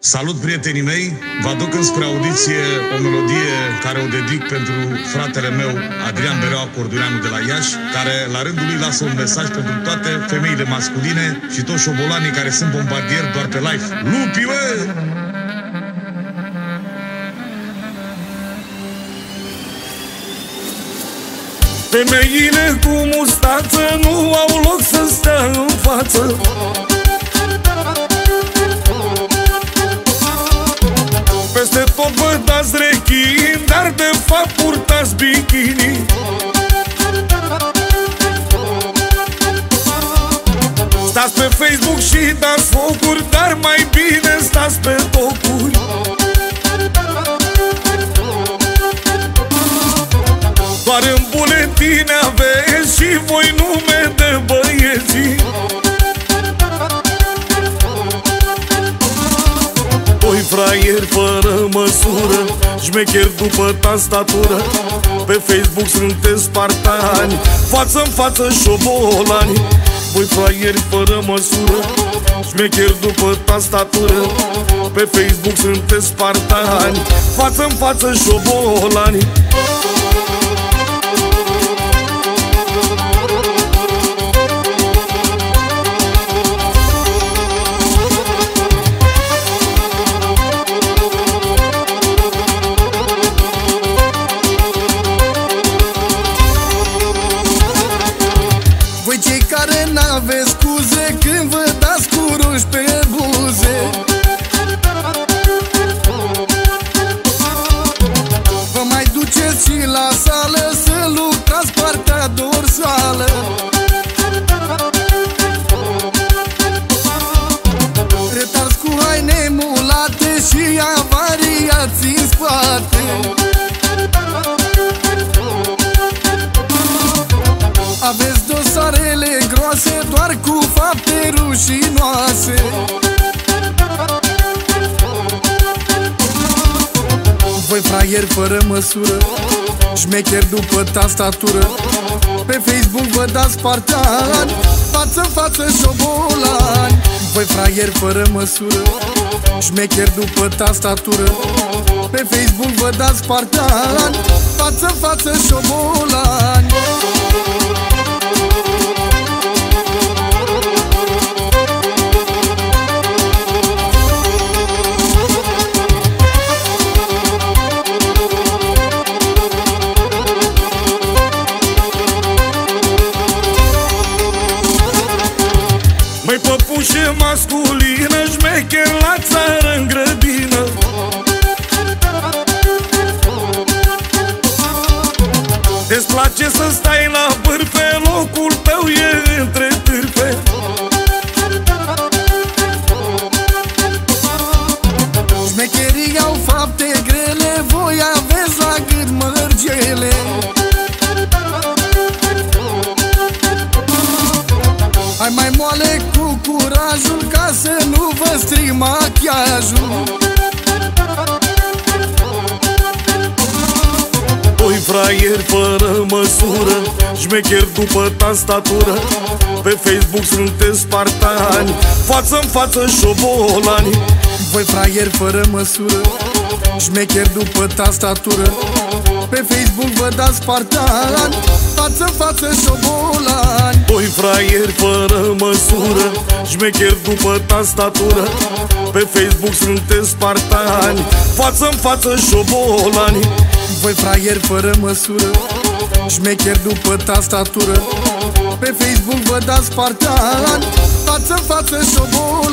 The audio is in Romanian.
Salut, prietenii mei! Vă aduc înspre audiție o melodie care o dedic pentru fratele meu, Adrian Bereau Cordureanu de la Iași, care la rândul lui lasă un mesaj pentru toate femeile masculine și toți șobolanii care sunt bombardieri doar pe live. Lupi, bă! Femeile cu mustață nu au loc să stea în față. Peste tot vă dați rechin, dar de fapt purtați bikini. Stați pe Facebook și dați focuri, dar mai bine stați pe tocuri. Doar în buletine aveți și voi nume de băieții. Doi fraieri fără măsură, șmecheri după tastatură. Pe Facebook sunteți spartani, față-n față șobolani. Voi fraieri fără măsură, șmecheri după tastatură. Pe Facebook sunteți spartani, față-n față șobolani. Voi cei care n-aveți scuze când vă dați cu ruși pe buze, vă mai duceți și la sală să lucrați partea dorsală. Retarzi cu haine mulate și avariați în spate. Aveți dosarele groase doar cu fapte rușinoase. Voi fraieri fără măsură, șmecheri după tastatură. Pe Facebook vă dați spartani, față-n față șobolani. Voi fraieri fără măsură, șmecheri după tastatură. Pe Facebook vă dați spartani, față-n față șobolani. Măi păpușe masculină, șmecher la țară în grădină. Te-ți place să stai la bârfe, locul tău e între târfe. Șmecherii au fapte grele, voi aveți la gât mărgele. Hai mai moale cu curajul ca să nu vă stric machiajul. Doi fraieri fără măsură, șmecheri după tastatură. Pe Facebook sunteți spartani, față-n față șobolani. Voi fraieri fără măsură, șmecheri după tastatură. Pe Facebook vă dați spartani, față-n față șobolani. Doi fraieri fără măsură, șmecheri după tastatură. Pe Facebook sunteți spartani, față-n față șobolani. Voi fraieri fără măsură, șmecheri după tastatură. Pe Facebook vă dați spartani, față-n față șobolani.